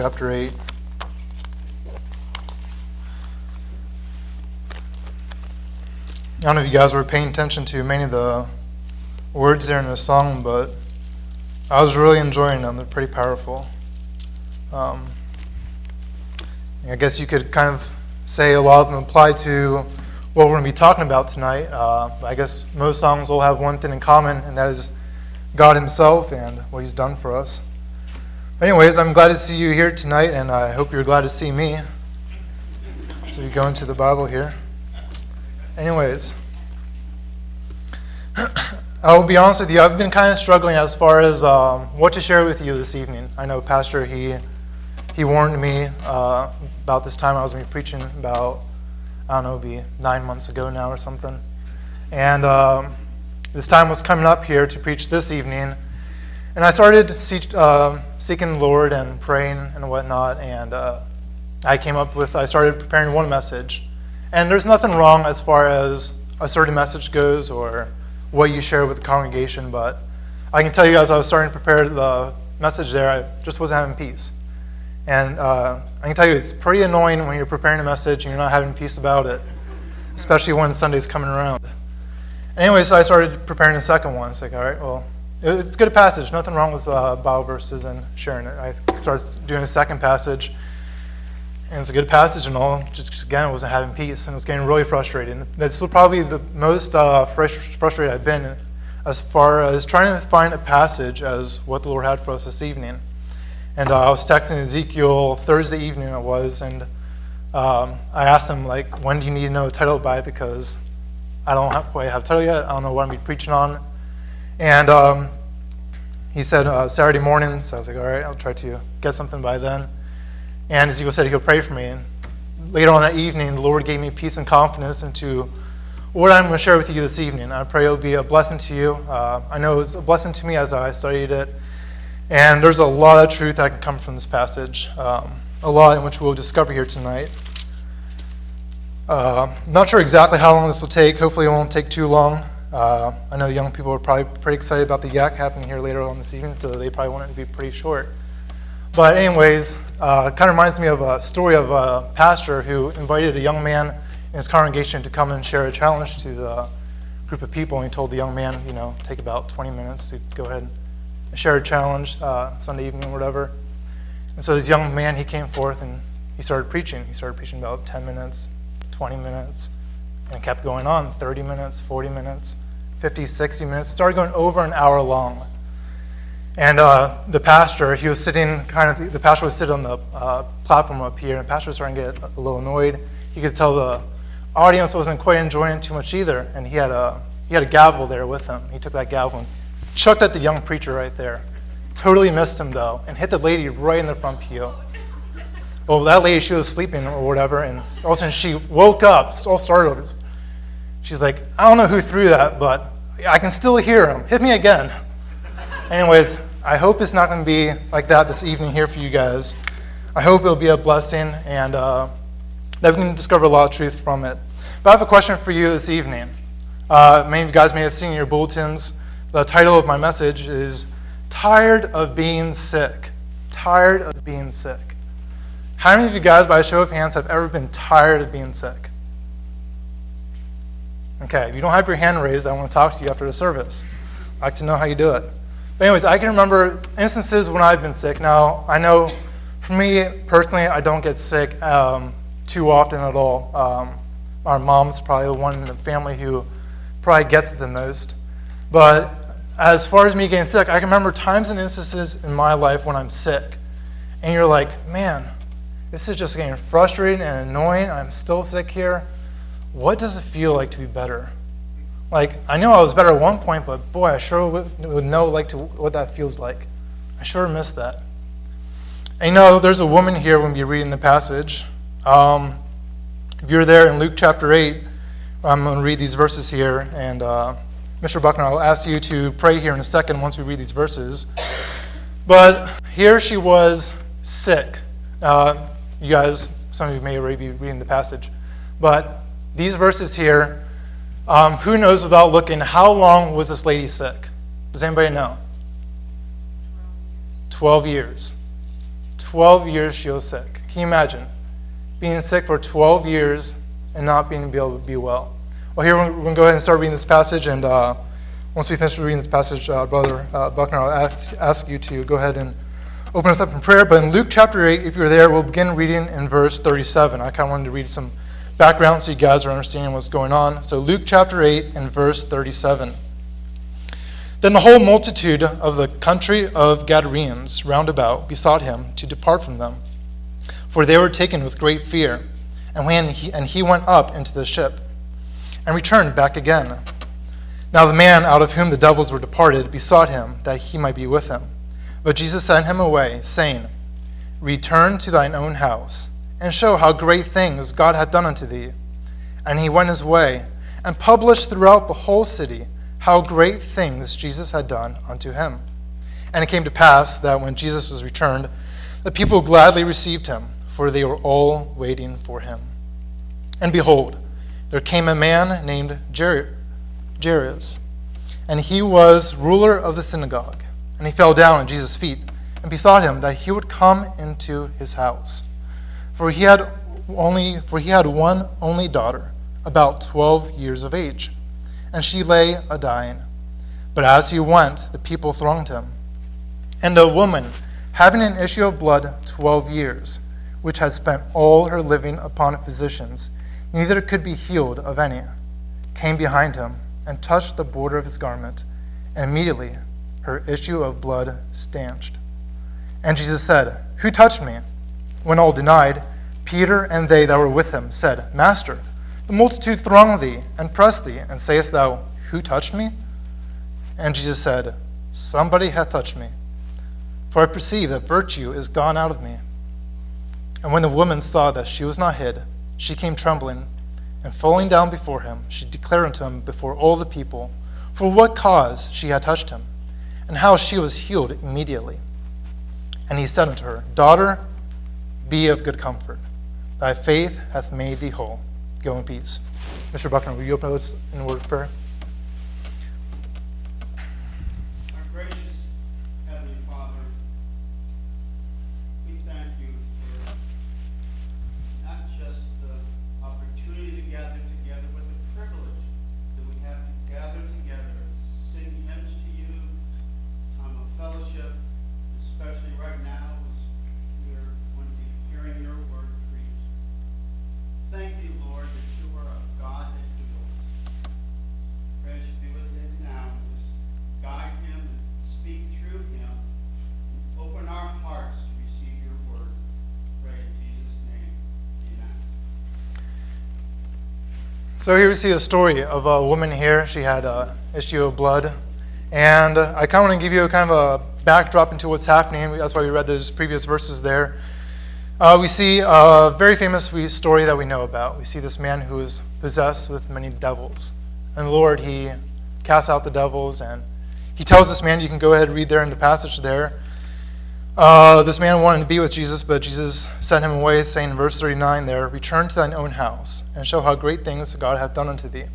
Chapter 8. I don't know if you guys were paying attention to many of the words there in the song, but I was really enjoying them. They're pretty powerful. I guess you could kind of say a lot of them apply to what we're going to be talking about tonight. I guess most songs will have one thing in common, and that is God Himself and what He's done for us. Anyways, I'm glad to see you here tonight, and I hope you're glad to see me. So we go into the Bible here. Anyways, I will be honest with you, I've been kind of struggling as far as what to share with you this evening. I know Pastor, he warned me about this time I was going to be preaching about, I don't know, it'll be 9 months ago now or something. And this time was coming up here to preach this evening. And I started seeking the Lord and praying and whatnot, and I started preparing one message. And there's nothing wrong as far as a certain message goes or what you share with the congregation, but I can tell you as I was starting to prepare the message there, I just wasn't having peace. And I can tell you it's pretty annoying when you're preparing a message and you're not having peace about it, especially when Sunday's coming around. Anyway, so I started preparing the second one. It's like, all right, well, it's a good passage. Nothing wrong with Bible verses and sharing it. I started doing a second passage, and it's a good passage and all. Just again, I wasn't having peace, and it was getting really frustrating. This was probably the most frustrated I've been as far as trying to find a passage as what the Lord had for us this evening. And I was texting Ezekiel Thursday evening it was, and I asked him, like, when do you need to know the title by? Because I don't quite have a title yet. I don't know what I'm going to be preaching on. And he said Saturday morning, so I was like, all right, I'll try to get something by then. And Ezekiel said he could pray for me. And later on that evening, the Lord gave me peace and confidence into what I'm going to share with you this evening. I pray it will be a blessing to you. I know it was a blessing to me as I studied it. And there's a lot of truth that can come from this passage, a lot in which we'll discover here tonight. I'm not sure exactly how long this will take. Hopefully it won't take too long. I know the young people are probably pretty excited about the yak happening here later on this evening, so they probably want it to be pretty short. But anyways, it kind of reminds me of a story of a pastor who invited a young man in his congregation to come and share a challenge to the group of people, and he told the young man, take about 20 minutes to go ahead and share a challenge Sunday evening or whatever. And so this young man, he came forth and he started preaching. He started preaching about 10 minutes, 20 minutes, and it kept going on, 30 minutes, 40 minutes, 50, 60 minutes. It started going over an hour long. And the pastor, the pastor was sitting on the platform up here, and the pastor was starting to get a little annoyed. He could tell the audience wasn't quite enjoying it too much either, and he had a gavel there with him. He took that gavel and chucked at the young preacher right there. Totally missed him, though, and hit the lady right in the front pew. Well, that lady, she was sleeping or whatever, and all of a sudden she woke up, all startled. She's like, I don't know who threw that, but I can still hear him. Hit me again. Anyways, I hope it's not going to be like that this evening here for you guys. I hope it'll be a blessing and that we can discover a lot of truth from it. But I have a question for you this evening. Many of you guys may have seen in your bulletins, the title of my message is Tired of Being Sick. Tired of Being Sick. How many of you guys, by a show of hands, have ever been tired of being sick? Okay, if you don't have your hand raised, I want to talk to you after the service. I'd like to know how you do it. But anyways, I can remember instances when I've been sick. Now, I know for me personally, I don't get sick too often at all. Our mom's probably the one in the family who probably gets it the most. But as far as me getting sick, I can remember times and instances in my life when I'm sick. And you're like, man, this is just getting frustrating and annoying. I'm still sick here. What does it feel like to be better? Like, I know I was better at one point, but boy, I sure would know what that feels like. I sure miss that. And there's a woman here when we're reading the passage. If you're there in Luke chapter 8, I'm going to read these verses here, and Mr. Buckner, I'll ask you to pray here in a second once we read these verses. But here she was sick. You guys, some of you may already be reading the passage. But these verses here, who knows without looking, how long was this lady sick? Does anybody know? 12 years. 12 years she was sick. Can you imagine being sick for 12 years and not being able to be well? Well, here we're going to go ahead and start reading this passage, and once we finish reading this passage, Brother Buckner, I'll ask you to go ahead and open us up in prayer. But in Luke chapter 8, if you're there, we'll begin reading in verse 37. I kind of wanted to read some background so you guys are understanding what's going on. So Luke chapter 8 and verse 37. Then the whole multitude of the country of Gadarenes round about besought him to depart from them, for they were taken with great fear. And he went up into the ship and returned back again. Now the man out of whom the devils were departed besought him that he might be with him. But Jesus sent him away, saying, Return to thine own house, and show how great things God hath done unto thee. And he went his way, and published throughout the whole city how great things Jesus had done unto him. And it came to pass that when Jesus was returned, the people gladly received him, for they were all waiting for him. And behold, there came a man named Jairus, and he was ruler of the synagogue. And he fell down at Jesus' feet and besought him that he would come into his house. For he had one only daughter, about 12 years of age, and she lay a-dying. But as he went, the people thronged him. And a woman, having an issue of blood 12 years, which had spent all her living upon physicians, neither could be healed of any, came behind him and touched the border of his garment, and immediately her issue of blood stanched. And Jesus said, Who touched me? When all denied, Peter and they that were with him said, Master, the multitude throng thee and press thee, and sayest thou, Who touched me? And Jesus said, Somebody hath touched me, for I perceive that virtue is gone out of me. And when the woman saw that she was not hid, she came trembling, and falling down before him, she declared unto him before all the people for what cause she had touched him, and how she was healed immediately. And he said unto her, Daughter, be of good comfort. Thy faith hath made thee whole. Go in peace. Mr. Buckner, will you open us in a word of prayer? Our gracious Heavenly Father, we thank you for not just the opportunity to gather together, but the privilege that we have to gather together, sing hymns to you, time of fellowship, especially right now as we are going to be hearing your word preached. Thank you, Lord, that you are a God that heals. Pray that you be with him now. Just guide him and speak through him. And open our hearts to receive your word. Pray in Jesus' name. Amen. So here we see a story of a woman here. She had an issue of blood. And I kind of want to give you a kind of a backdrop into what's happening. That's why we read those previous verses there. We see a very famous story that we know about. We see this man who is possessed with many devils. And the Lord, he casts out the devils, and he tells this man, you can go ahead and read there in the passage there. This man wanted to be with Jesus, but Jesus sent him away, saying in verse 39 there, Return to thine own house, and show how great things God hath done unto thee.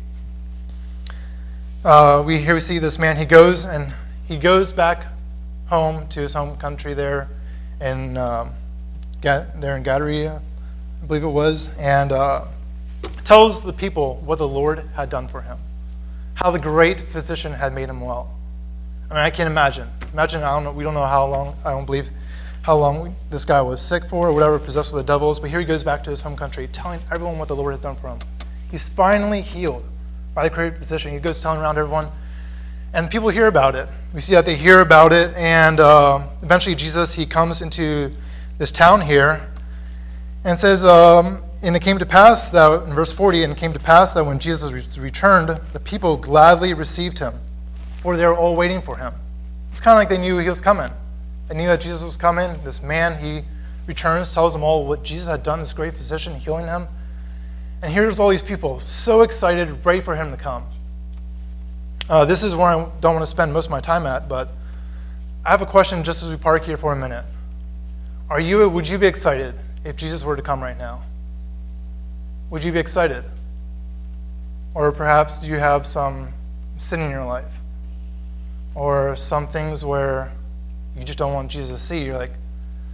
We see this man, he goes back home to his home country there in Gadara, I believe it was, and tells the people what the Lord had done for him, how the great physician had made him well. I mean, I can't imagine. Imagine, we don't know how long, I don't believe how long this guy was sick for or whatever, possessed with the devils, but here he goes back to his home country, telling everyone what the Lord has done for him. He's finally healed by the great physician. He goes telling around everyone, and people hear about it. We see that they hear about it, and eventually Jesus, he comes into this town here, and it says, and it came to pass that, in verse 40, and it came to pass that when Jesus returned, the people gladly received him, for they were all waiting for him. It's kind of like they knew he was coming. They knew that Jesus was coming. This man, he returns, tells them all what Jesus had done, this great physician, healing him. And here's all these people, so excited, ready for him to come. This is where I don't want to spend most of my time at, but I have a question just as we park here for a minute. Would you be excited if Jesus were to come right now? Would you be excited? Or perhaps do you have some sin in your life? Or some things where you just don't want Jesus to see? You're like,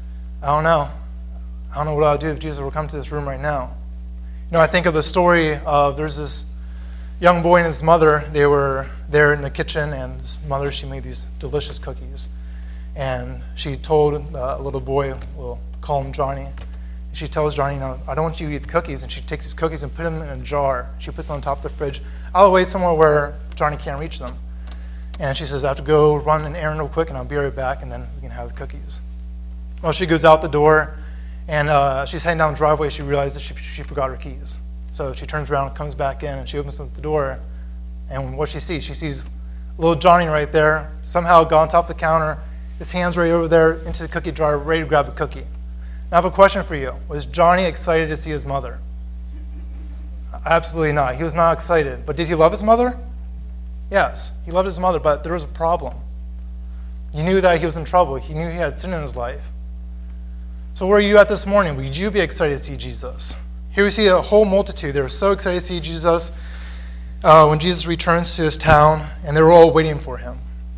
I don't know. I don't know what I'll do if Jesus will come to this room right now. I think of the story of there's this young boy and his mother. They were there in the kitchen, and his mother, she made these delicious cookies. And she told a little boy, we'll call him Johnny, and she tells Johnny, I don't want you to eat the cookies. And she takes these cookies and puts them in a jar. She puts them on top of the fridge, out of the way somewhere where Johnny can't reach them. And she says, I have to go run an errand real quick, and I'll be right back, and then we can have the cookies. Well, she goes out the door, and she's heading down the driveway. She realizes she forgot her keys. So she turns around, comes back in, and she opens up the door. And what she sees little Johnny right there, somehow got on top of the counter, his hands right over there into the cookie jar, ready to grab a cookie. Now I have a question for you. Was Johnny excited to see his mother? Absolutely not. He was not excited. But did he love his mother? Yes, he loved his mother, but there was a problem. He knew that he was in trouble. He knew he had sin in his life. So where are you at this morning? Would you be excited to see Jesus? Here we see a whole multitude. They were so excited to see Jesus when Jesus returns to his town, and they were all waiting for him.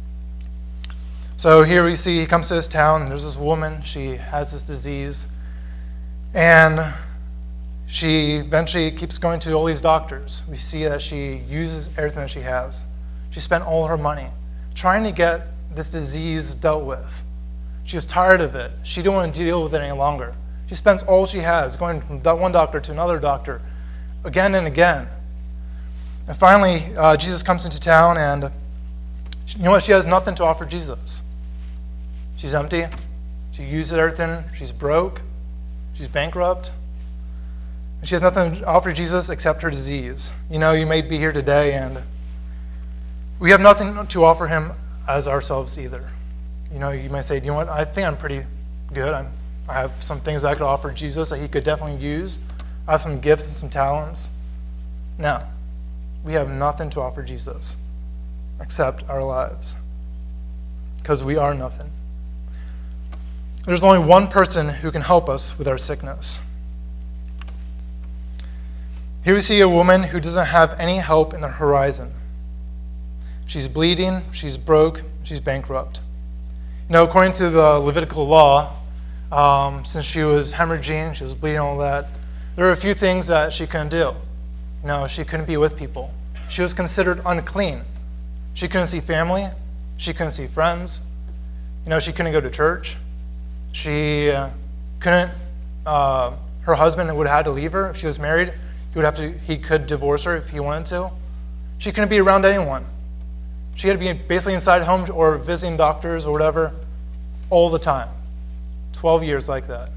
So here we see he comes to his town, and there's this woman. She has this disease, and she eventually keeps going to all these doctors. We see that she uses everything that she has. She spent all her money trying to get this disease dealt with. She was tired of it. She didn't want to deal with it any longer. She spends all she has, going from one doctor to another doctor, again and again. And finally, Jesus comes into town, and you know what? She has nothing to offer Jesus. She's empty. She uses everything. She's broke. She's bankrupt. And she has nothing to offer Jesus except her disease. You may be here today, and we have nothing to offer him as ourselves either. You might say, what? I think I'm pretty good. I have some things I could offer Jesus that he could definitely use. I have some gifts and some talents. No, we have nothing to offer Jesus except our lives, because we are nothing. There's only one person who can help us with our sickness. Here we see a woman who doesn't have any help in the horizon. She's bleeding, she's broke, she's bankrupt. According to the Levitical law, since she was hemorrhaging, she was bleeding, all that, there were a few things that she couldn't do. She couldn't be with people. She was considered unclean. She couldn't see family. She couldn't see friends. She couldn't go to church. She couldn't, her husband would have had to leave her. If she was married, he could divorce her if he wanted to. She couldn't be around anyone. She had to be basically inside home or visiting doctors or whatever all the time. 12 years like that.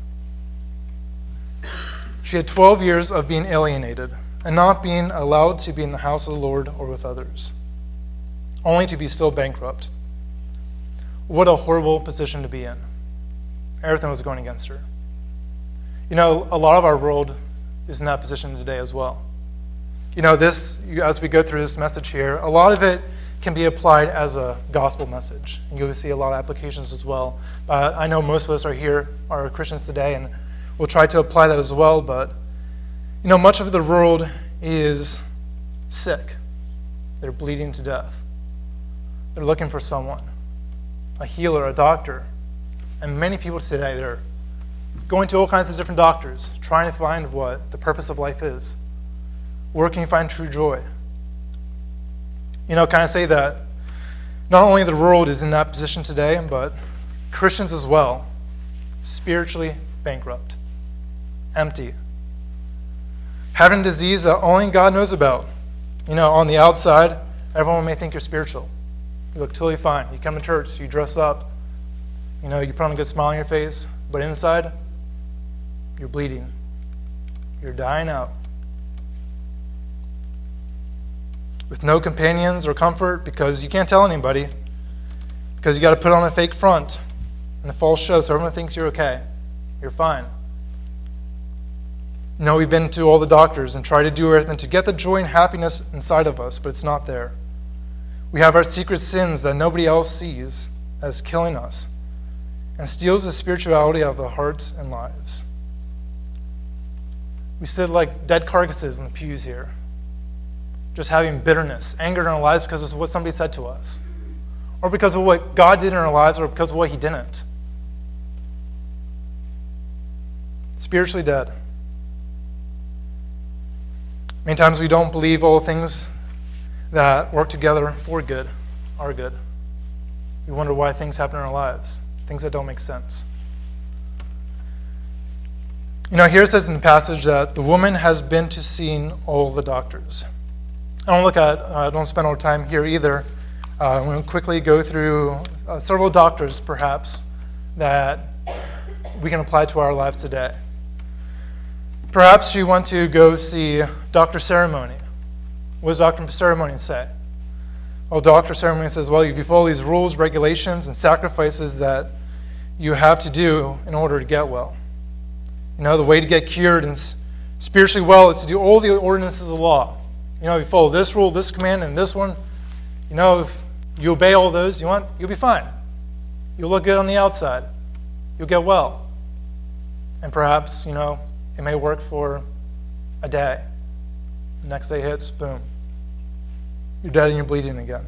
She had 12 years of being alienated and not being allowed to be in the house of the Lord or with others, only to be still bankrupt. What a horrible position to be in. Everything was going against her. A lot of our world is in that position today as well. As we go through this message here, a lot of it can be applied as a gospel message. And you'll see a lot of applications as well. I know most of us are Christians today, and we'll try to apply that as well. But, much of the world is sick. They're bleeding to death. They're looking for someone, a healer, a doctor. And many people today, they're going to all kinds of different doctors, trying to find what the purpose of life is. Where can you find true joy? Can I say that not only the world is in that position today, but Christians as well, spiritually bankrupt, empty, having a disease that only God knows about. On the outside, everyone may think you're spiritual. You look totally fine. You come to church, you dress up, you put on a good smile on your face, but inside, you're bleeding. You're dying out. With no companions or comfort, because you can't tell anybody, because you got to put on a fake front and a false show so everyone thinks you're okay. You're fine. We've been to all the doctors and tried to do everything to get the joy and happiness inside of us, but it's not there. We have our secret sins that nobody else sees as killing us and steals the spirituality out of the hearts and lives. We sit like dead carcasses in the pews here, just having bitterness, anger in our lives because of what somebody said to us, or because of what God did in our lives, or because of what he didn't. spiritually dead. Many times we don't believe all things that work together for good are good. We wonder why things happen in our lives, things that don't make sense. Here it says in the passage that the woman has been to see all the doctors. I don't spend all the time here either. I'm going to quickly go through several doctors, perhaps, that we can apply to our lives today. Perhaps you want to go see Dr. Ceremony. What does Dr. Ceremony say? Well, Dr. Ceremony says, well, if you follow these rules, regulations, and sacrifices that you have to do in order to get well. The way to get cured and spiritually well is to do all the ordinances of law. You follow this rule, this command, and this one. If you obey all those, you'll be fine. You'll look good on the outside. You'll get well. And perhaps, it may work for a day. The next day hits, boom. You're dead and you're bleeding again.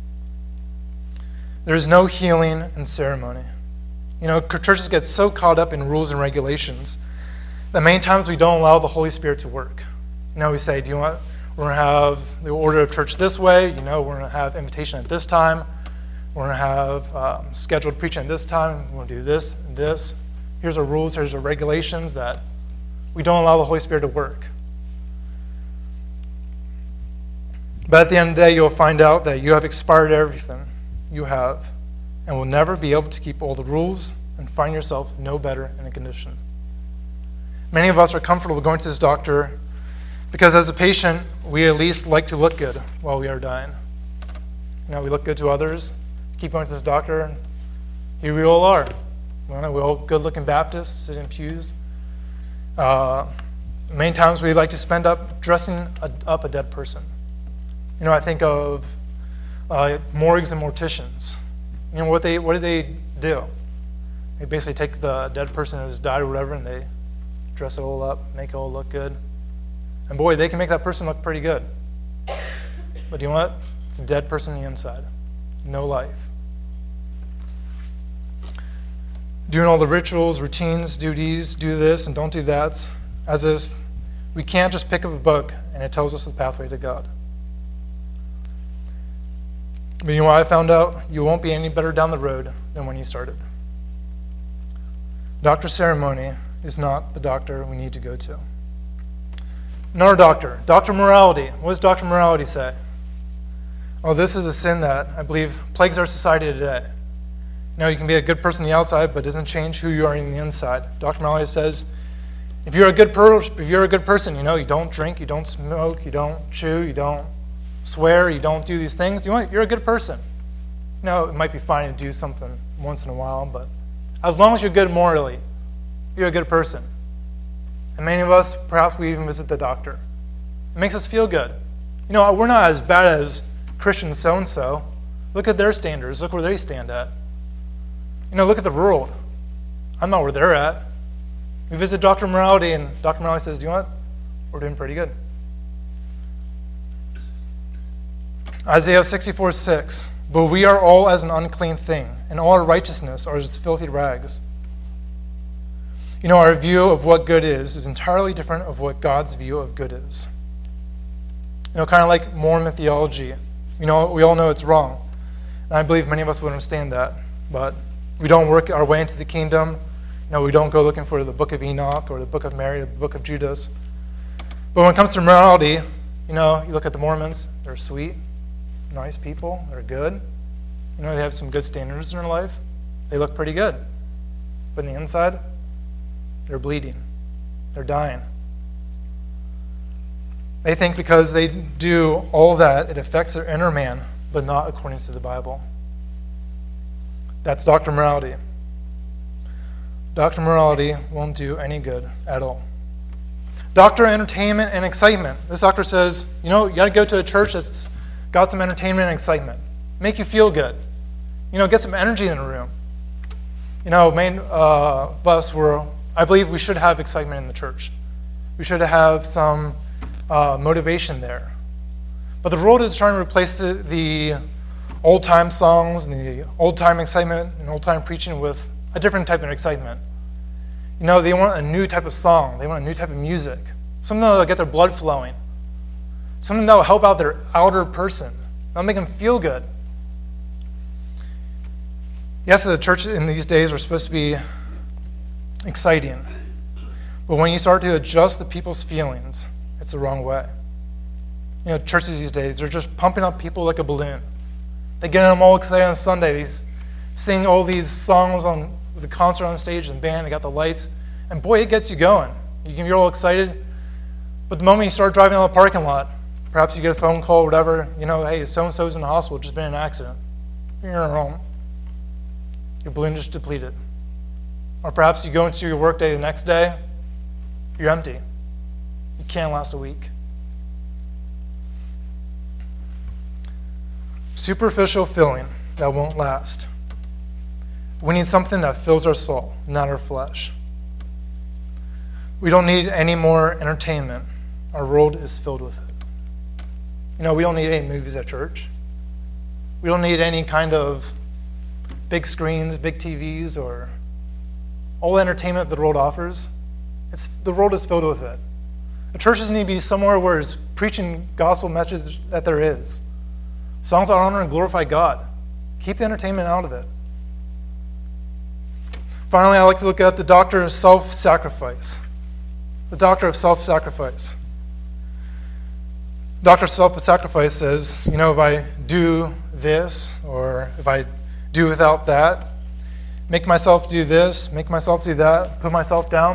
There is no healing in ceremony. Churches get so caught up in rules and regulations that many times we don't allow the Holy Spirit to work. We say, we're going to have the order of church this way. We're going to have invitation at this time. We're going to have scheduled preaching at this time. We're going to do this and this. Here's our rules. Here's our regulations that we don't allow the Holy Spirit to work. But at the end of the day, you'll find out that you have expired everything you have and will never be able to keep all the rules and find yourself no better in a condition. Many of us are comfortable going to this doctor because as a patient, we at least like to look good while we are dying. We look good to others, keep going to this doctor, and here we all are. We're all good-looking Baptists sitting in pews. Many times we like to spend up dressing up a dead person. I think of morgues and morticians. What do they do? They basically take the dead person who has died or whatever, and they dress it all up, make it all look good. And boy, they can make that person look pretty good. But you know what? It's a dead person on the inside. No life. Doing all the rituals, routines, duties, do this and don't do that, as if we can't just pick up a book and it tells us the pathway to God. But what I found out? You won't be any better down the road than when you started. Dr. Ceremony is not the doctor we need to go to. Another doctor, Dr. Morality. What does Dr. Morality say? Oh, this is a sin that I believe plagues our society today. You can be a good person on the outside, but it doesn't change who you are on the inside. Dr. Morality says, if you're a good person, you don't drink, you don't smoke, you don't chew, you don't swear, you don't do these things, you're a good person. It might be fine to do something once in a while, but as long as you're good morally, you're a good person. And many of us, perhaps we even visit the doctor. It makes us feel good. We're not as bad as Christian so-and-so. Look at their standards. Look where they stand at. Look at the world. I'm not where they're at. We visit Dr. Morality, and Dr. Morality says, we're doing pretty good. Isaiah 64:6, but we are all as an unclean thing, and all our righteousness are as filthy rags. Our view of what good is entirely different of what God's view of good is. Kind of like Mormon theology. We all know it's wrong. And I believe many of us would understand that. But we don't work our way into the kingdom. We don't go looking for the book of Enoch or the book of Mary or the book of Judas. But when it comes to morality, you look at the Mormons. They're sweet, nice people. They're good. They have some good standards in their life. They look pretty good. But on the inside, they're bleeding. They're dying. They think because they do all that, it affects their inner man, but not according to the Bible. That's Dr. Morality. Dr. Morality won't do any good at all. Doctor Entertainment and Excitement. This doctor says, you got to go to a church that's got some entertainment and excitement. Make you feel good. Get some energy in the room. Many of us I believe we should have excitement in the church. We should have some motivation there. But the world is trying to replace the old-time songs and the old-time excitement and old-time preaching with a different type of excitement. They want a new type of song. They want a new type of music. Something that will get their blood flowing. Something that will help out their outer person. That'll make them feel good. Yes, the church in these days are supposed to be exciting. But when you start to adjust the people's feelings, it's the wrong way. Churches these days, they're just pumping up people like a balloon. They get them all excited on Sunday. They sing all these songs on the concert on stage and band. They got the lights. And boy, it gets you going. You can get all excited. But the moment you start driving out of the parking lot, perhaps you get a phone call or whatever, hey, so-and-so's in the hospital, just been in an accident. You're in home. Your balloon just depleted. Or perhaps you go into your workday the next day, you're empty. You can't last a week. Superficial filling that won't last. We need something that fills our soul, not our flesh. We don't need any more entertainment. Our world is filled with it. We don't need any movies at church. We don't need any kind of big screens, big TVs, or all the entertainment that the world offers. The world is filled with it. The churches need to be somewhere where it's preaching gospel messages that there is. Songs that honor and glorify God. Keep the entertainment out of it. Finally, I like to look at the doctrine of self-sacrifice. The doctrine of self-sacrifice. The doctrine of self-sacrifice says, if I do this, or if I do without that, make myself do this, make myself do that, put myself down,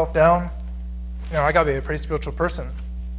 I got to be a pretty spiritual person.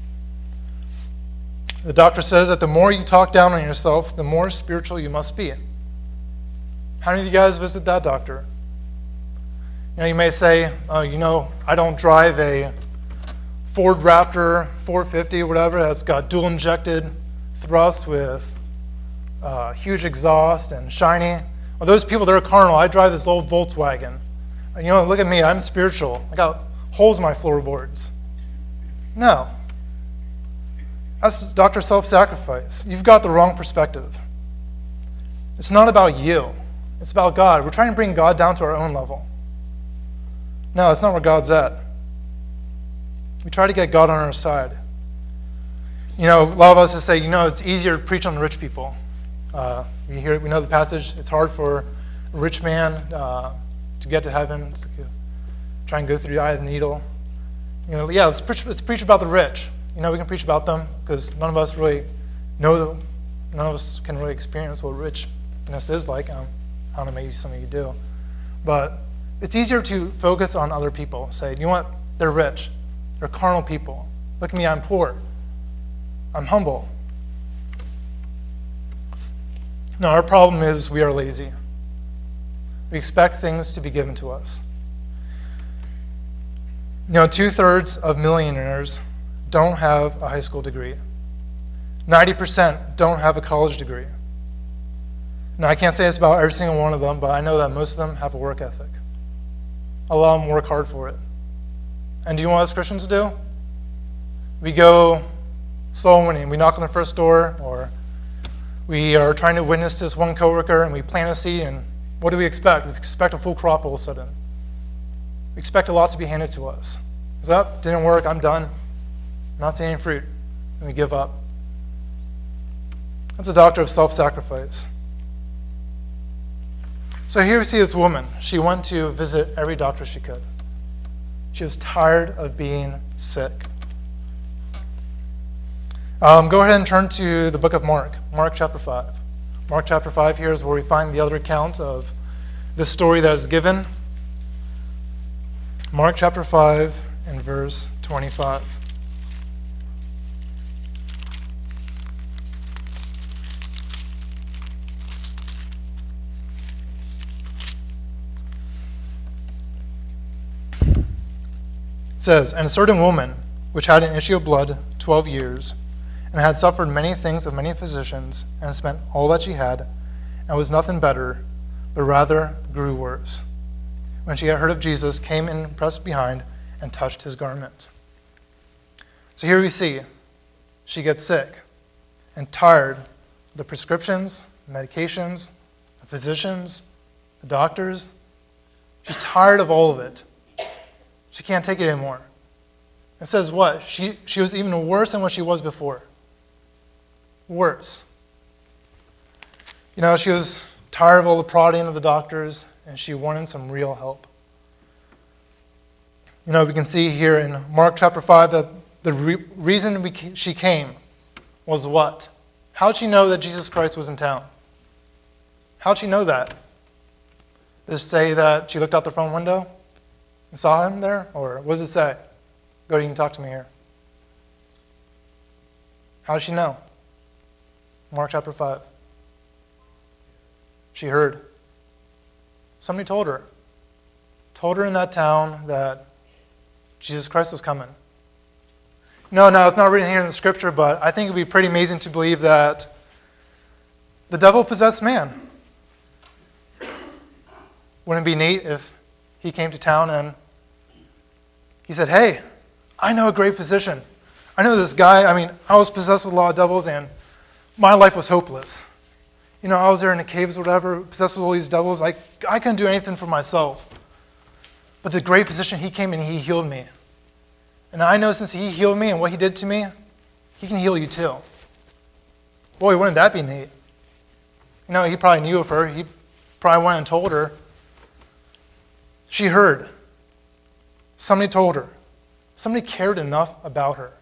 The doctor says that the more you talk down on yourself, the more spiritual you must be. How many of you guys visit that doctor? You may say, I don't drive a Ford Raptor 450 or whatever that's got dual injected thrust with huge exhaust and shiny. Well, those people, they're carnal. I drive this old Volkswagen. Look at me, I'm spiritual. I got holes in my floorboards. No. That's Dr. Self-Sacrifice. You've got the wrong perspective. It's not about you. It's about God. We're trying to bring God down to our own level. No, that's not where God's at. We try to get God on our side. A lot of us will say, it's easier to preach on the rich people. We know the passage. It's hard for a rich man to get to heaven. It's like try and go through the eye of the needle. Let's preach about the rich. We can preach about them because none of us really know. None of us can really experience what richness is like. I don't know, maybe some of you do, but it's easier to focus on other people. Say, they're rich. They're carnal people. Look at me, I'm poor. I'm humble. No, our problem is we are lazy. We expect things to be given to us. 2/3 of millionaires don't have a high school degree. 90% don't have a college degree. Now, I can't say this about every single one of them, but I know that most of them have a work ethic. A lot of them work hard for it. And do you know what us Christians do? We go soul winning. We knock on the first door, or we are trying to witness to this one coworker, and we plant a seed, and what do we expect? We expect a full crop all of a sudden. We expect a lot to be handed to us. Is that didn't work, I'm done. I'm not seeing any fruit. And we give up. That's a doctrine of self-sacrifice. So here we see this woman. She went to visit every doctor she could. She was tired of being sick. Go ahead and turn to the book of Mark, Mark chapter 5. Mark chapter 5 here is where we find the other account of this story that is given. Mark chapter 5 and verse 25. It says, "And a certain woman, which had an issue of blood 12 years, and had suffered many things of many physicians, and spent all that she had, and was nothing better, but rather grew worse, when she had heard of Jesus, came and pressed behind, and touched his garment." So here we see, she gets sick, and tired of the prescriptions, medications, the physicians, the doctors. She's tired of all of it. She can't take it anymore. It says what? She was even worse than what she was before. Worse. She was tired of all the prodding of the doctors, and she wanted some real help. We can see here in Mark chapter 5 that the reason she came was what? How did she know that Jesus Christ was in town? How did she know that? Does it say that she looked out the front window and saw him there? Or what does it say? Go ahead and talk to me here. How does she know? Mark chapter 5. She heard. Somebody told her. Told her in that town that Jesus Christ was coming. No, it's not written here in the scripture, but I think it would be pretty amazing to believe that the devil possessed man. Wouldn't it be neat if he came to town and he said, hey, I know a great physician. I know this guy. I was possessed with a lot of devils and my life was hopeless. I was there in the caves or whatever, possessed with all these devils. I couldn't do anything for myself. But the great physician, he came and he healed me. And I know since he healed me and what he did to me, he can heal you too. Boy, wouldn't that be neat? He probably knew of her. He probably went and told her. She heard. Somebody told her. Somebody cared enough about her.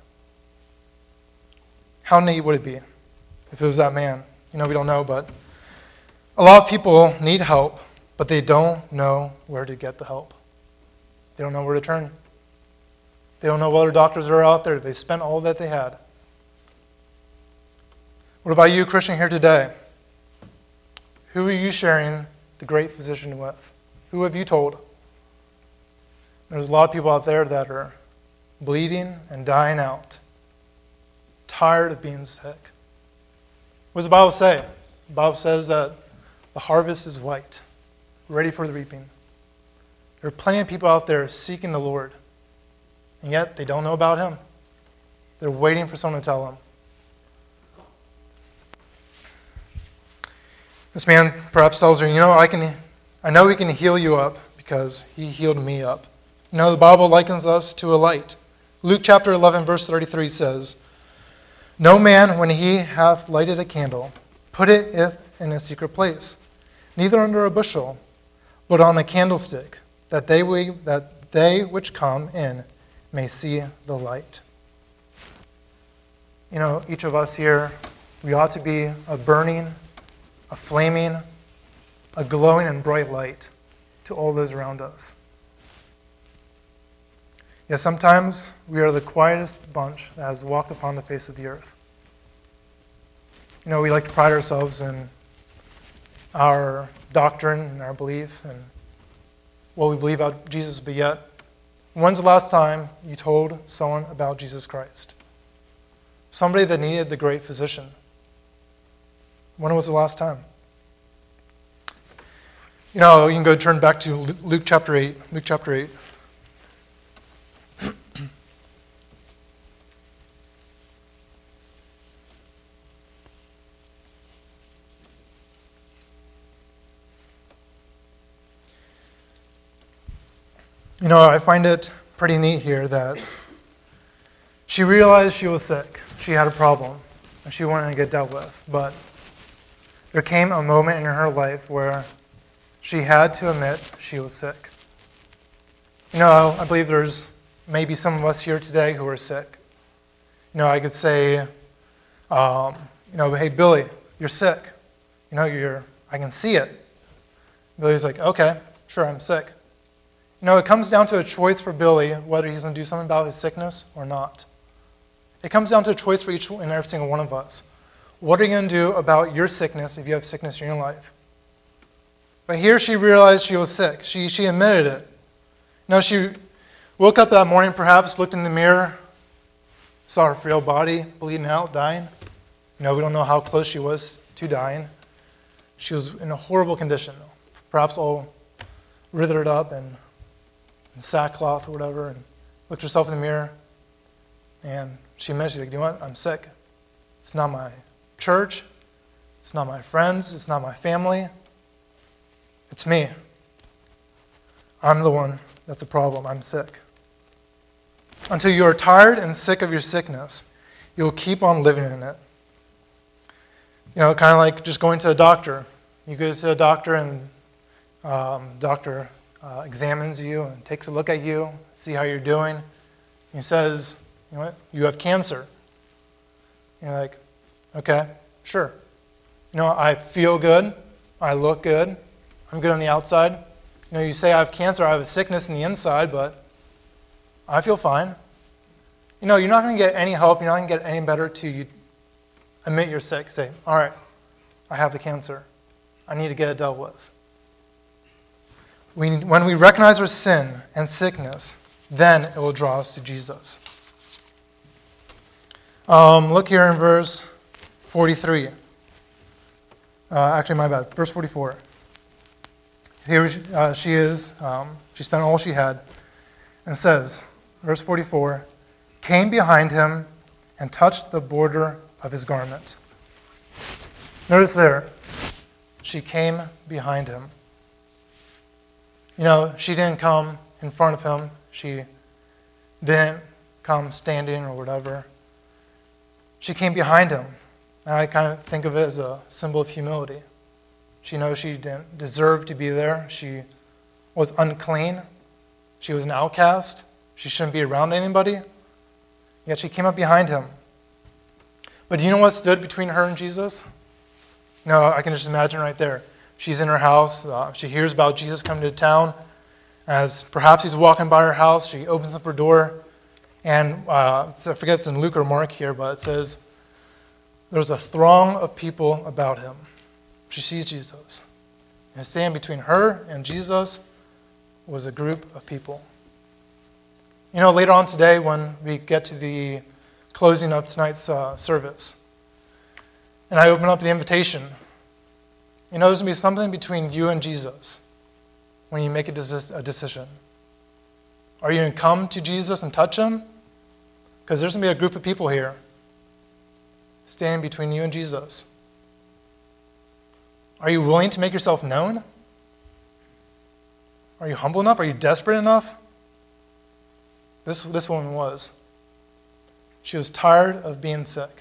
How neat would it be if it was that man? We don't know, but a lot of people need help, but they don't know where to get the help. They don't know where to turn. They don't know what other doctors are out there. They spent all that they had. What about you, Christian, here today? Who are you sharing the great physician with? Who have you told? There's a lot of people out there that are bleeding and dying out, tired of being sick. What does the Bible say? The Bible says that the harvest is white, ready for the reaping. There are plenty of people out there seeking the Lord, and yet they don't know about him. They're waiting for someone to tell them. This man perhaps tells her, I know he can heal you up because he healed me up. The Bible likens us to a light. Luke chapter 11, verse 33 says, no man, when he hath lighted a candle, putteth it in a secret place, neither under a bushel, but on a candlestick, that they which come in may see the light. Each of us here, we ought to be a burning, a flaming, a glowing and bright light to all those around us. Yes, sometimes we are the quietest bunch that has walked upon the face of the earth. We like to pride ourselves in our doctrine and our belief and what we believe about Jesus, but yet, when's the last time you told someone about Jesus Christ? Somebody that needed the great physician. When was the last time? You can go turn back to Luke chapter 8. Luke chapter 8. I find it pretty neat here that she realized she was sick. She had a problem, and she wanted to get dealt with. But there came a moment in her life where she had to admit she was sick. I believe there's maybe some of us here today who are sick. I could say, hey, Billy, you're sick. I can see it. Billy's like, okay, sure, I'm sick. It comes down to a choice for Billy whether he's going to do something about his sickness or not. It comes down to a choice for each and every single one of us. What are you going to do about your sickness if you have sickness in your life? But here she realized she was sick. She admitted it. She woke up that morning perhaps, looked in the mirror, saw her frail body bleeding out, dying. We don't know how close she was to dying. She was in a horrible condition, perhaps all withered up and sackcloth or whatever, and looked herself in the mirror, and she's like, I'm sick. It's not my church. It's not my friends. It's not my family. It's me. I'm the one that's a problem. I'm sick. until you are tired and sick of your sickness. You'll keep on living in it. Kind of like just going to a doctor. You go to a doctor and doctor examines you and takes a look at you, see how you're doing. He says, you know what, you have cancer. You're like, okay, sure. I feel good. I look good. I'm good on the outside. You say I have cancer, I have a sickness in the inside, but I feel fine. You're not going to get any help. You're not going to get any better till you admit you're sick. Say, all right, I have the cancer. I need to get it dealt with. When we recognize our sin and sickness, then it will draw us to Jesus. Look here in verse 43. Actually, my bad. Verse 44. Here she is. She spent all she had. And says, verse 44, came behind him and touched the border of his garment. Notice there, she came behind him. She didn't come in front of him. She didn't come standing or whatever. She came behind him. And I kind of think of it as a symbol of humility. She knows she didn't deserve to be there. She was unclean. She was an outcast. She shouldn't be around anybody. Yet she came up behind him. But do you know what stood between her and Jesus? I can just imagine right there. She's in her house. She hears about Jesus coming to town. As perhaps he's walking by her house, she opens up her door. And I forget if it's in Luke or Mark here, but it says, there's a throng of people about him. She sees Jesus. And standing between her and Jesus was a group of people. Later on today, when we get to the closing of tonight's service, and I open up the invitation, there's going to be something between you and Jesus when you make a decision. Are you going to come to Jesus and touch him? Because there's going to be a group of people here standing between you and Jesus. Are you willing to make yourself known? Are you humble enough? Are you desperate enough? This woman was. She was tired of being sick.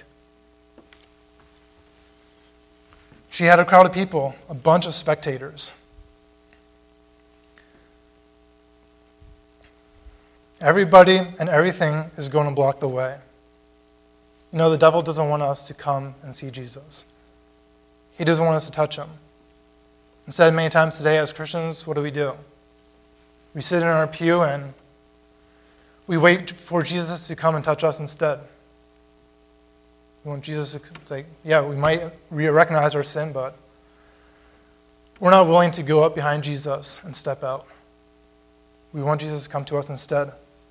She had a crowd of people, a bunch of spectators. Everybody and everything is going to block the way. The devil doesn't want us to come and see Jesus. He doesn't want us to touch him. Instead, many times today as Christians, what do? We sit in our pew and we wait for Jesus to come and touch us instead. We want Jesus to say, yeah, we might recognize our sin, but we're not willing to go up behind Jesus and step out. We want Jesus to come to us instead.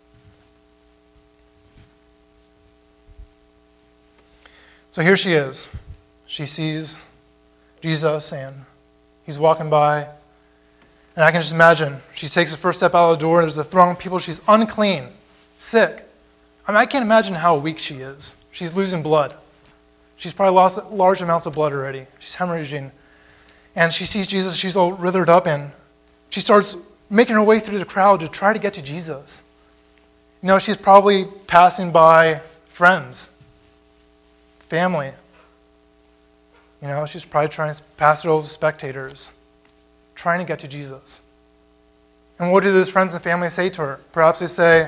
So here she is. She sees Jesus and he's walking by. And I can just imagine, she takes the first step out of the door, and there's a throng of people. She's unclean, sick. I can't imagine how weak she is. She's losing blood. She's probably lost large amounts of blood already. She's hemorrhaging. And she sees Jesus, she's all withered up, and she starts making her way through the crowd to try to get to Jesus. She's probably passing by friends, family. She's probably trying to pass those spectators, trying to get to Jesus. And what do those friends and family say to her? Perhaps they say,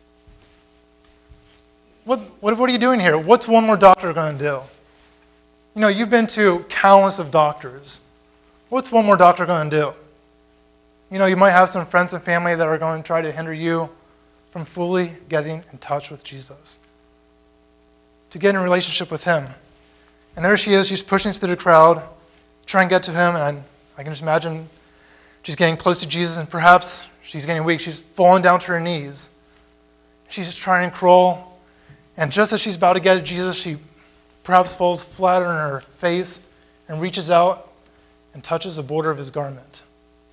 What are you doing here? What's one more doctor going to do? You've been to countless of doctors. What's one more doctor going to do? You might have some friends and family that are going to try to hinder you from fully getting in touch with Jesus, to get in a relationship with him. And there she is, she's pushing through the crowd, trying to get to him, and I can just imagine she's getting close to Jesus, and perhaps she's getting weak. She's falling down to her knees. She's just trying to crawl, and just as she's about to get to Jesus, she perhaps falls flat on her face and reaches out and touches the border of his garment.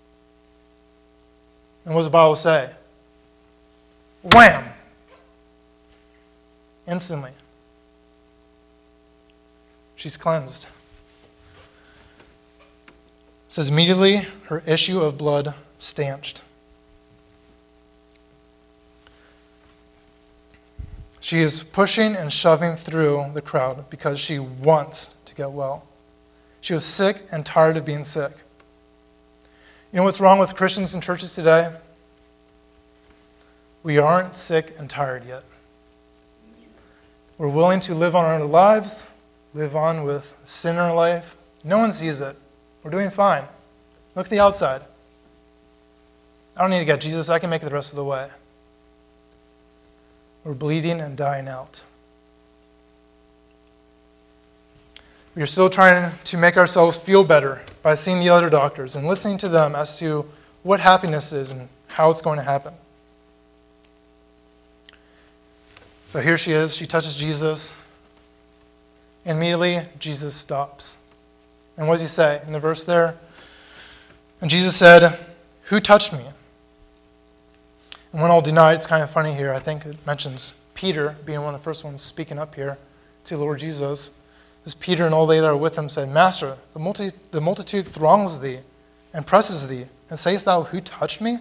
And what does the Bible say? Wham! Instantly. She's cleansed. It says, immediately her issue of blood stanched. She is pushing and shoving through the crowd because she wants to get well. She was sick and tired of being sick. You know what's wrong with Christians in churches today? We aren't sick and tired yet. We're willing to live on our lives, live on with sin in our life. No one sees it. We're doing fine. Look at the outside. I don't need to get Jesus. I can make it the rest of the way. We're bleeding and dying out. We are still trying to make ourselves feel better by seeing the other doctors and listening to them as to what happiness is and how it's going to happen. So here she is. She touches Jesus. And immediately, Jesus stops. And what does he say in the verse there? And Jesus said, "Who touched me?" And when all denied, it's kind of funny here. I think it mentions Peter being one of the first ones speaking up here to the Lord Jesus. As Peter and all they that are with him said, "Master, the multitude throngs thee and presses thee, and sayest thou, who touched me?"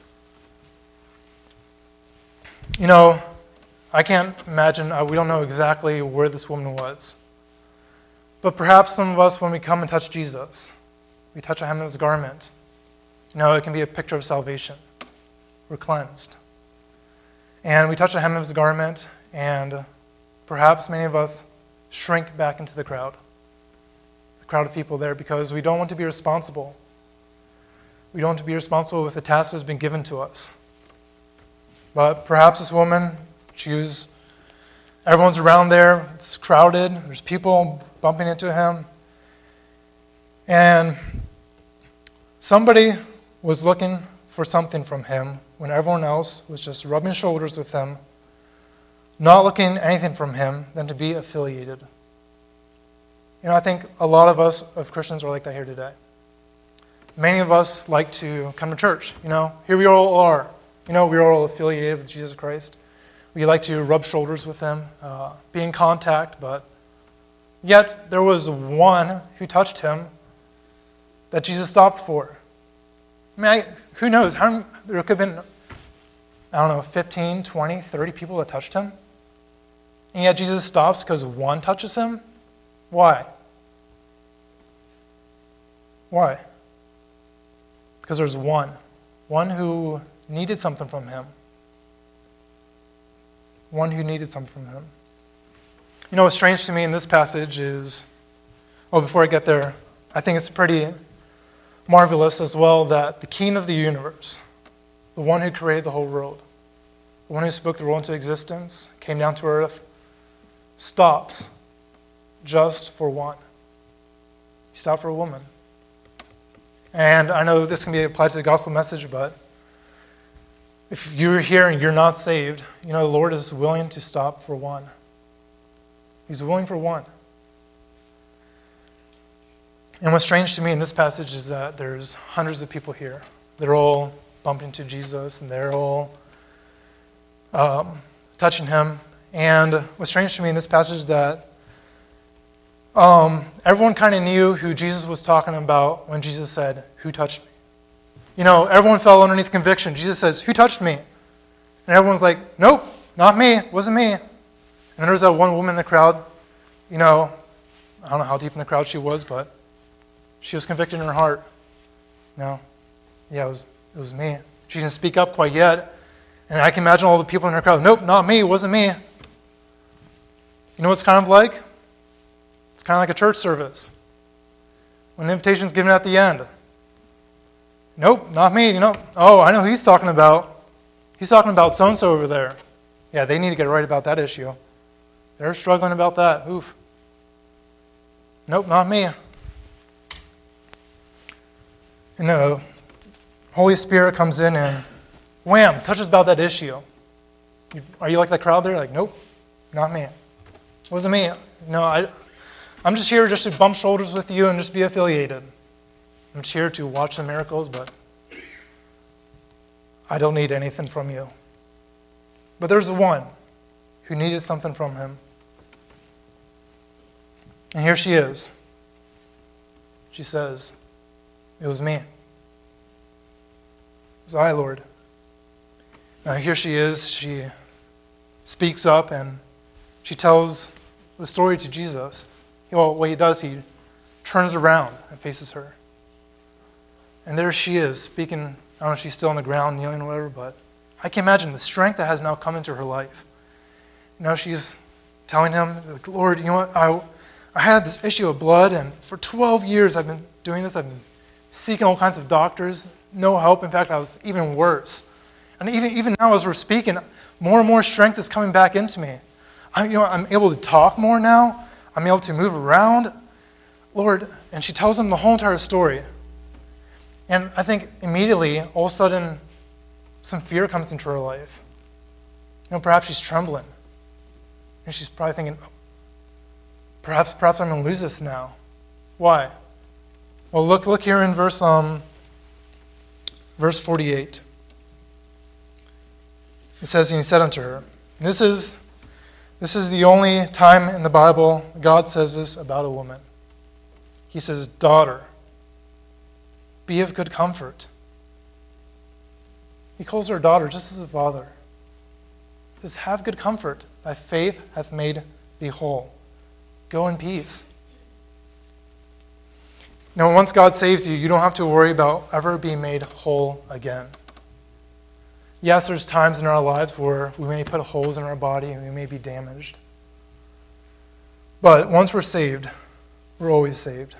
You know, I can't imagine, we don't know exactly where this woman was. But perhaps some of us, when we come and touch Jesus, we touch a hem of his garment. You know, it can be a picture of salvation. We're cleansed. And we touch a hem of his garment, and perhaps many of us shrink back into the crowd of people there, because we don't want to be responsible. We don't want to be responsible with the task that has been given to us. But perhaps this woman, everyone's around there, it's crowded, there's people bumping into him. And somebody was looking for something from him when everyone else was just rubbing shoulders with him, not looking anything from him than to be affiliated. You know, I think a lot of us, of Christians, are like that here today. Many of us like to come to church. You know, here we all are. You know, we're all affiliated with Jesus Christ. We like to rub shoulders with him, be in contact, but yet there was one who touched him that Jesus stopped for. I mean, who knows? There could have been, 15, 20, 30 people that touched him. And yet Jesus stops because one touches him? Why? Why? Because there's one who needed something from him. One who needed something from him. You know what's strange to me in this passage is, before I get there, I think it's pretty marvelous as well that the King of the universe, the one who created the whole world, the one who spoke the world into existence, came down to earth, stops just for one. He stopped for a woman. And I know this can be applied to the gospel message, but if you're here and you're not saved, you know, the Lord is willing to stop for one. He's willing for one. And what's strange to me in this passage is that there's hundreds of people here. They're all bumping into Jesus, and they're all touching him. And what's strange to me in this passage is that everyone kind of knew who Jesus was talking about when Jesus said, "Who touched me?" You know, everyone fell underneath conviction. Jesus says, "Who touched me?" And everyone's like, "Nope, not me. It wasn't me." And then there's that one woman in the crowd. You know, I don't know how deep in the crowd she was, but she was convicted in her heart. No, yeah, it was me. She didn't speak up quite yet. And I can imagine all the people in her crowd, "Nope, not me. It wasn't me." You know what it's kind of like? It's kind of like a church service. When the invitation's given at the end. "Nope, not me. You know, I know who he's talking about. He's talking about so-and-so over there. Yeah, they need to get right about that issue. They're struggling about that. Oof. Nope, not me." And the Holy Spirit comes in and wham, touches about that issue. Are you like that crowd there? Like, "Nope, not me. It wasn't me. No, I'm just here just to bump shoulders with you and just be affiliated. I'm just here to watch the miracles, but I don't need anything from you." But there's one who needed something from him. And here she is. She says, "It was me. It was I, Lord." Now here she is. She speaks up and she tells the story to Jesus. Well, what he does, he turns around and faces her. And there she is, speaking. I don't know if she's still on the ground, kneeling or whatever, but I can imagine the strength that has now come into her life. She's telling him, Lord, you know what, I had this issue of blood, and for 12 years I've been doing this. I've been seeking all kinds of doctors, no help. In fact, I was even worse. And even now as we're speaking, more and more strength is coming back into me. I'm able to talk more now. I'm able to move around. Lord, and she tells him the whole entire story. And I think immediately, all of a sudden, some fear comes into her life. Perhaps she's trembling. And she's probably thinking, perhaps I'm going to lose this now. Why? Well, look here in verse 48. It says, and he said unto her, this is the only time in the Bible God says this about a woman. He says, daughter, be of good comfort. He calls her a daughter just as a father. He says, have good comfort. Thy faith hath made thee whole. Go in peace. Once God saves you, you don't have to worry about ever being made whole again. Yes, there's times in our lives where we may put holes in our body and we may be damaged. But once we're saved, we're always saved.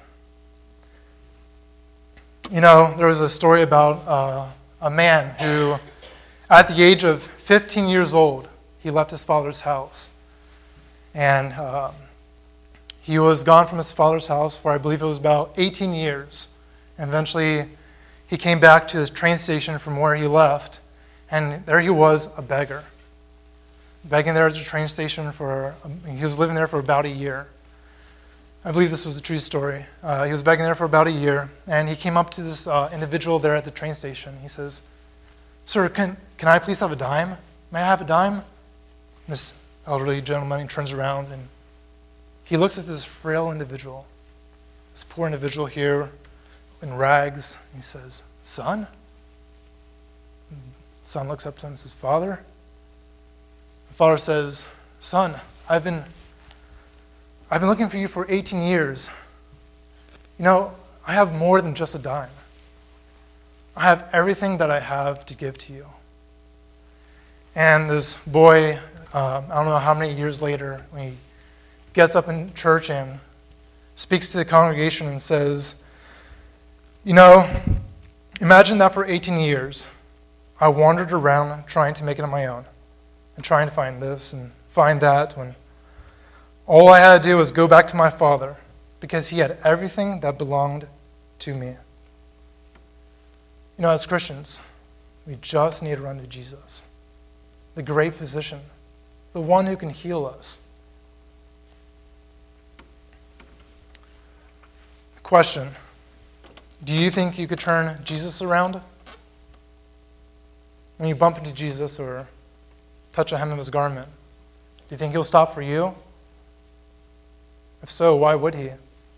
There was a story about a man who, at the age of 15 years old, he left his father's house. And he was gone from his father's house for, I believe it was about 18 years. And eventually, he came back to his train station from where he left. And there he was, a beggar. Begging there at the train station he was living there for about a year. I believe this was a true story. He was begging there for about a year, and he came up to this individual there at the train station. He says, sir, can I please have a dime? May I have a dime? And this elderly gentleman turns around, and he looks at this frail individual, this poor individual here in rags. He says, son? And the son looks up to him and says, Father? The father says, son, I've been looking for you for 18 years. I have more than just a dime. I have everything that I have to give to you. And this boy, I don't know how many years later, when he gets up in church and speaks to the congregation and says, imagine that for 18 years, I wandered around trying to make it on my own and trying to find this and find that when all I had to do was go back to my father because he had everything that belonged to me. As Christians, we just need to run to Jesus, the great physician, the one who can heal us. Question: do you think you could turn Jesus around? When you bump into Jesus or touch a hem of his garment, do you think he'll stop for you? If so, why would he?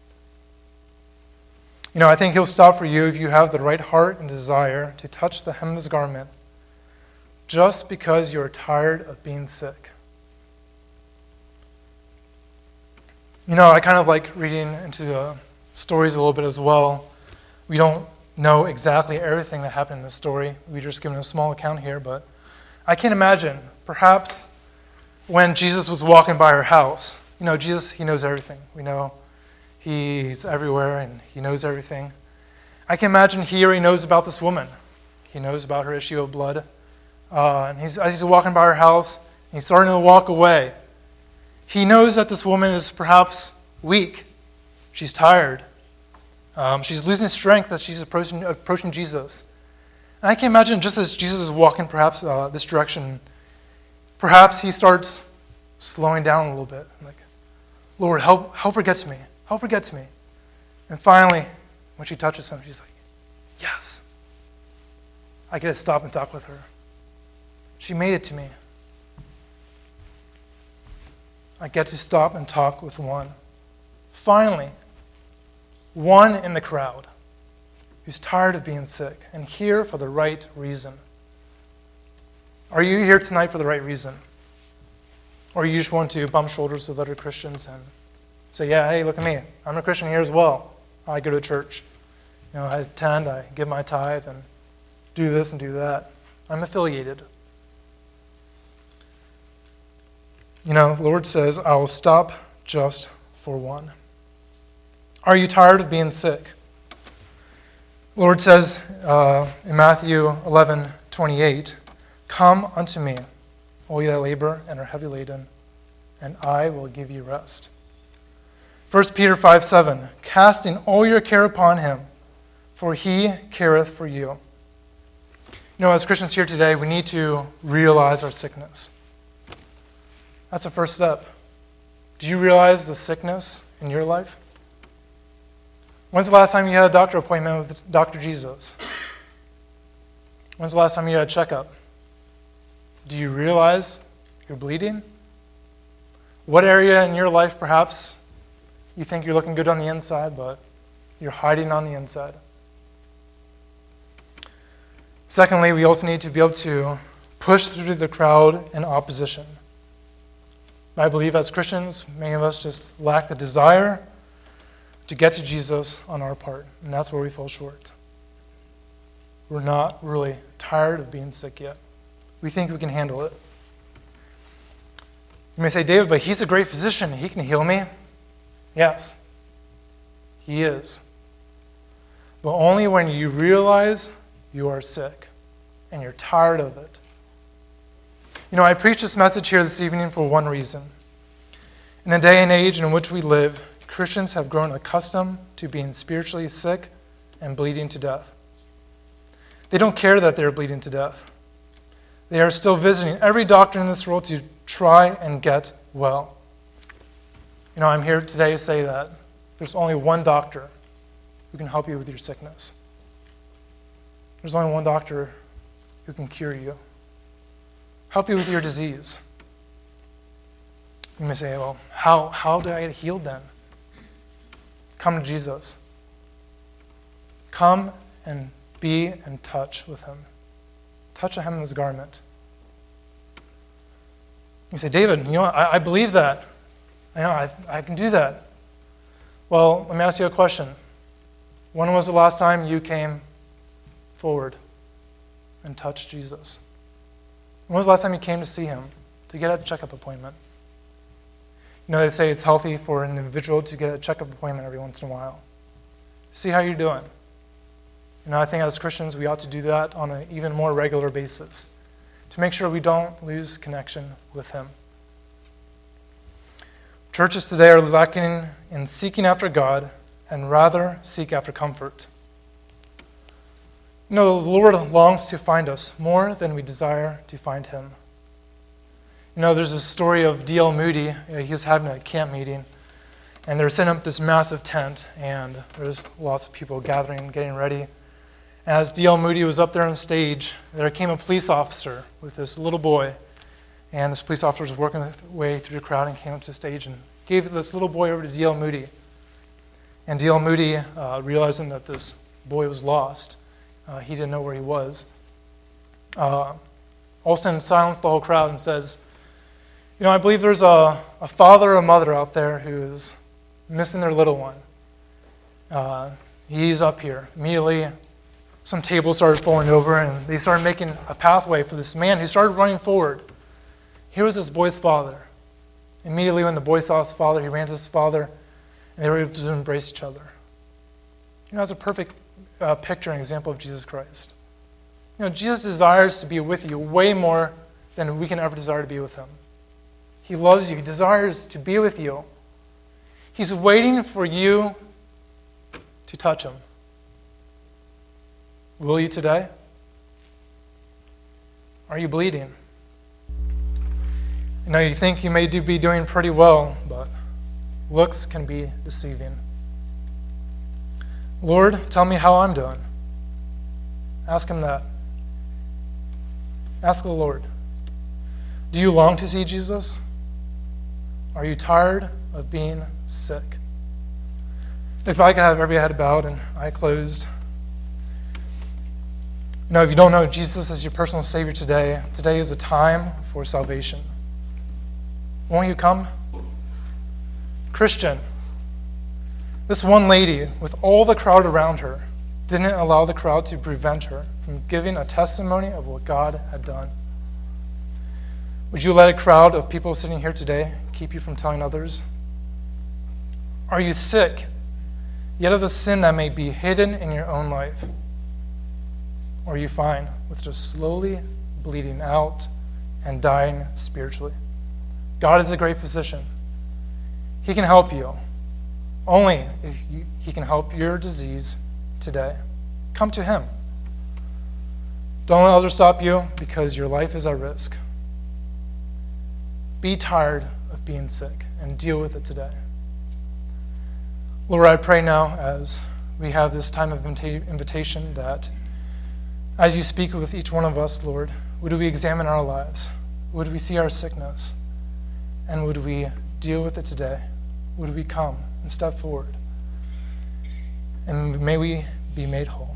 I think he'll stop for you if you have the right heart and desire to touch the hem of his garment just because you're tired of being sick. I kind of like reading into stories a little bit as well. We don't know exactly everything that happened in the story. We're just given a small account here, but I can imagine perhaps when Jesus was walking by her house. Jesus, he knows everything. We know he's everywhere and he knows everything. I can imagine he already knows about this woman. He knows about her issue of blood. And as he's walking by her house, he's starting to walk away. He knows that this woman is perhaps weak. She's tired. She's losing strength as she's approaching Jesus. And I can imagine just as Jesus is walking perhaps this direction, perhaps he starts slowing down a little bit. Like, Lord, help her get to me. Help her get to me. And finally, when she touches him, she's like, yes. I get to stop and talk with her. She made it to me. I get to stop and talk with one. Finally, one in the crowd who's tired of being sick and here for the right reason. Are you here tonight for the right reason? Or you just want to bump shoulders with other Christians and say, yeah, hey, look at me. I'm a Christian here as well. I go to church. I attend, I give my tithe, and do this and do that. I'm affiliated. The Lord says, I will stop just for one. Are you tired of being sick? The Lord says in Matthew 11:28, come unto me, all ye that labor and are heavy laden, and I will give you rest. 1 Peter 5:7, casting all your care upon him, for he careth for you. As Christians here today, we need to realize our sickness. That's the first step. Do you realize the sickness in your life? When's the last time you had a doctor appointment with Dr. Jesus? When's the last time you had a checkup? Do you realize you're bleeding? What area in your life perhaps you think you're looking good on the inside, but you're hiding on the inside? Secondly, we also need to be able to push through the crowd and opposition. I believe as Christians, many of us just lack the desire to get to Jesus on our part, and that's where we fall short. We're not really tired of being sick yet. We think we can handle it. You may say, David, but he's a great physician. He can heal me. Yes, he is. But only when you realize you are sick and you're tired of it. I preach this message here this evening for one reason. In the day and age in which we live, Christians have grown accustomed to being spiritually sick and bleeding to death. They don't care that they're bleeding to death. They are still visiting every doctor in this world to try and get well. I'm here today to say that there's only one doctor who can help you with your sickness. There's only one doctor who can cure you, help you with your disease. You may say, well, how do I get healed then? Come to Jesus. Come and be in touch with him. Touch him in his garment. You say, David, I believe that. I can do that. Well, let me ask you a question. When was the last time you came forward and touched Jesus? When was the last time you came to see him, to get a checkup appointment? They say it's healthy for an individual to get a checkup appointment every once in a while. See how you're doing. I think as Christians, we ought to do that on an even more regular basis to make sure we don't lose connection with him. Churches today are lacking in seeking after God and rather seek after comfort. The Lord longs to find us more than we desire to find him. There's a story of D.L. Moody. He was having a camp meeting, and they were setting up this massive tent, and there's lots of people gathering, getting ready. As D.L. Moody was up there on stage, there came a police officer with this little boy, and this police officer was working his way through the crowd and came up to the stage and gave this little boy over to D.L. Moody. And D.L. Moody, realizing that this boy was lost, he didn't know where he was, all of a sudden silenced the whole crowd and says, I believe there's a father or a mother out there who's missing their little one. He's up here. Immediately, some tables started falling over, and they started making a pathway for this man who started running forward. Here was this boy's father. Immediately when the boy saw his father, he ran to his father, and they were able to embrace each other. That's a perfect picture and example of Jesus Christ. Jesus desires to be with you way more than we can ever desire to be with him. He loves you. He desires to be with you. He's waiting for you to touch him. Will you today? Are you bleeding? You think you may be doing pretty well, but looks can be deceiving. Lord, tell me how I'm doing. Ask him that. Ask the Lord. Do you long to see Jesus? Are you tired of being sick? If I could have every head bowed and eye closed. If you don't know Jesus as your personal Savior today, today is a time for salvation. Won't you come? Christian, this one lady with all the crowd around her didn't allow the crowd to prevent her from giving a testimony of what God had done. Would you let a crowd of people sitting here today keep you from telling others? Are you sick, yet of the sin that may be hidden in your own life? Or are you fine with just slowly bleeding out and dying spiritually? God is a great physician. He can help you, only if he can help your disease today. Come to him. Don't let others stop you because your life is at risk. Be tired of being sick and deal with it today. Lord, I pray now as we have this time of invitation that as you speak with each one of us, Lord, would we examine our lives? Would we see our sickness? And would we deal with it today? Would we come and step forward? And may we be made whole.